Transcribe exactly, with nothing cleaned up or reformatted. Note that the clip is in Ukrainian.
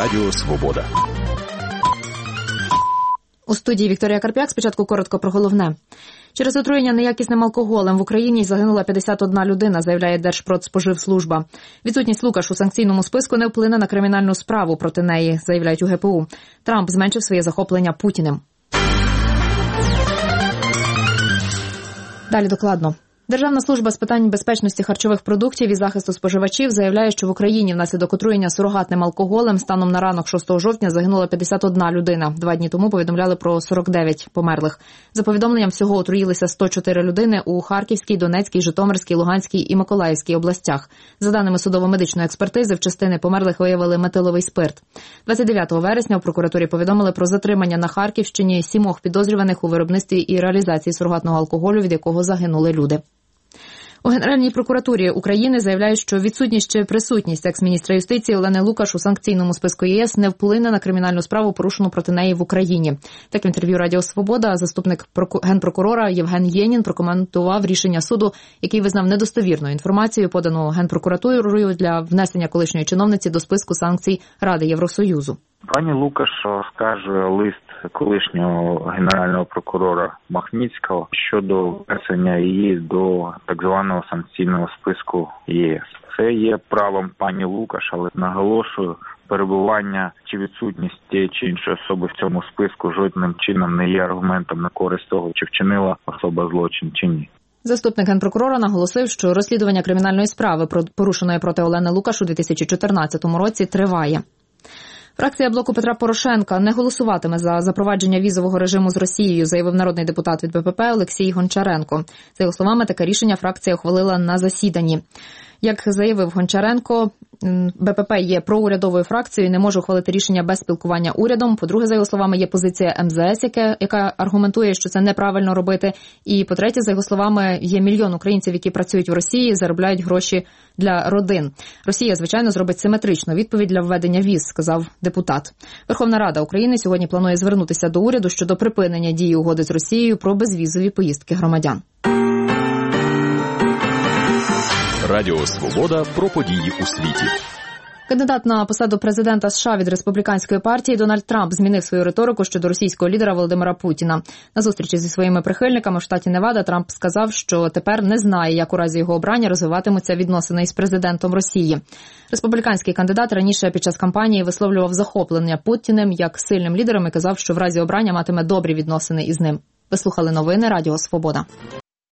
Радіо Свобода. У студії Вікторія Карп'як. Спочатку коротко про головне. Через отруєння неякісним алкоголем в Україні загинула п'ятдесят одна людина, заявляє Держпродспоживслужба. Відсутність Лукаш у санкційному списку не вплине на кримінальну справу проти неї, заявляють у ге пе у. Трамп зменшив своє захоплення Путіним. Далі докладно. Державна служба з питань безпечності харчових продуктів і захисту споживачів заявляє, що в Україні внаслідок отруєння сурогатним алкоголем станом на ранок шостого жовтня загинула п'ятдесят одна людина. Два дні тому повідомляли про сорок дев'ять померлих. За повідомленням, всього отруїлися сто чотири людини у Харківській, Донецькій, Житомирській, Луганській і Миколаївській областях. За даними судово-медичної експертизи, в частини померлих виявили метиловий спирт. двадцять дев'ятого вересня у прокуратурі повідомили про затримання на Харківщині сімох підозрюваних у виробництві і реалізації сурогатного алкоголю, від якого загинули люди. У Генеральній прокуратурі України заявляють, що відсутність чи присутність екс-міністра юстиції Олени Лукаш у санкційному списку є ес не вплине на кримінальну справу, порушену проти неї в Україні. Так в інтерв'ю Радіо Свобода заступник генпрокурора Євген Єнін прокоментував рішення суду, який визнав недостовірною інформацію, подану Генпрокуратурою для внесення колишньої чиновниці до списку санкцій Ради Євросоюзу. Пані Лукаш оскаржує лист колишнього генерального прокурора Махніцького щодо внесення її до так званого санкційного списку є ес. Це є правом пані Лукаш, але наголошую, перебування чи відсутність тієї чи іншої особи в цьому списку жодним чином не є аргументом на користь того, чи вчинила особа злочин чи ні. Заступник генпрокурора наголосив, що розслідування кримінальної справи, порушеної проти Олени Лукаш у дві тисячі чотирнадцятому році, триває. Фракція блоку Петра Порошенка не голосуватиме за запровадження візового режиму з Росією, заявив народний депутат від бе пе пе Олексій Гончаренко. За його словами, таке рішення фракція ухвалила на засіданні. Як заявив Гончаренко, бе пе пе є проурядовою фракцією і не може ухвалити рішення без спілкування урядом. По-друге, за його словами, є позиція ем зе ес, яка, яка аргументує, що це неправильно робити. І по-третє, за його словами, є мільйон українців, які працюють в Росії, заробляють гроші для родин. Росія, звичайно, зробить симетричну відповідь для введення віз, сказав депутат. Верховна Рада України сьогодні планує звернутися до уряду щодо припинення дії угоди з Росією про безвізові поїздки громадян. Радіо Свобода про події у світі. Кандидат на посаду президента США від республіканської партії Дональд Трамп змінив свою риторику щодо російського лідера Володимира Путіна. На зустрічі зі своїми прихильниками в штаті Невада Трамп сказав, що тепер не знає, як у разі його обрання розвиватимуться відносини із президентом Росії. Республіканський кандидат раніше під час кампанії висловлював захоплення Путіним як сильним лідером і казав, що в разі обрання матиме добрі відносини із ним. Ви слухали новини Радіо Свобода.